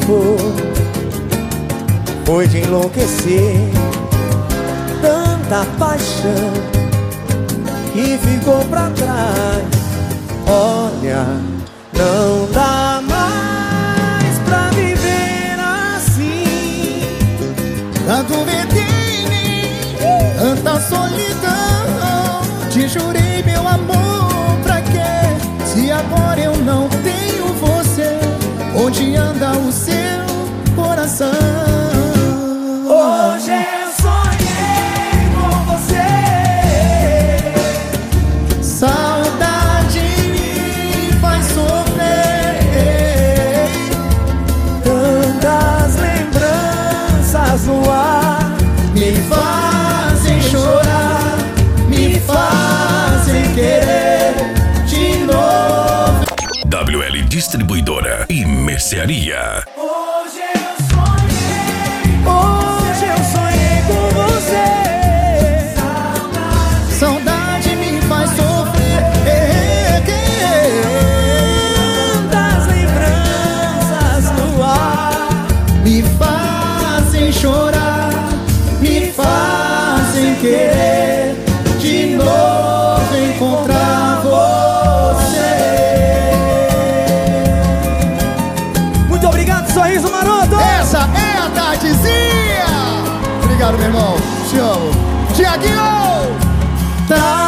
ficou foi de enlouquecer. Tanta paixão que ficou pra trás. Olha, não dá mais pra viver assim. Tanto veneno, tanta solidão. Te jurei, meu amor, pra quê? Se agora eu não tenho você, onde anda o seu coração? Hoje eu sonhei com você. Saudade me faz sofrer. Tantas lembranças no ar Me fazem chorar, me fazem querer de novo. WL Distribuidora e Mercearia. Hoje eu sonhei com você. Saudade me faz sofrer. Tantas lembranças no ar Me fazem chorar, me fazem querer de novo encontrar você. Muito obrigado, sorriso maroto. Essa é a Tatizinha. Obrigado, meu irmão. Te amo. Tiaguinho! Tá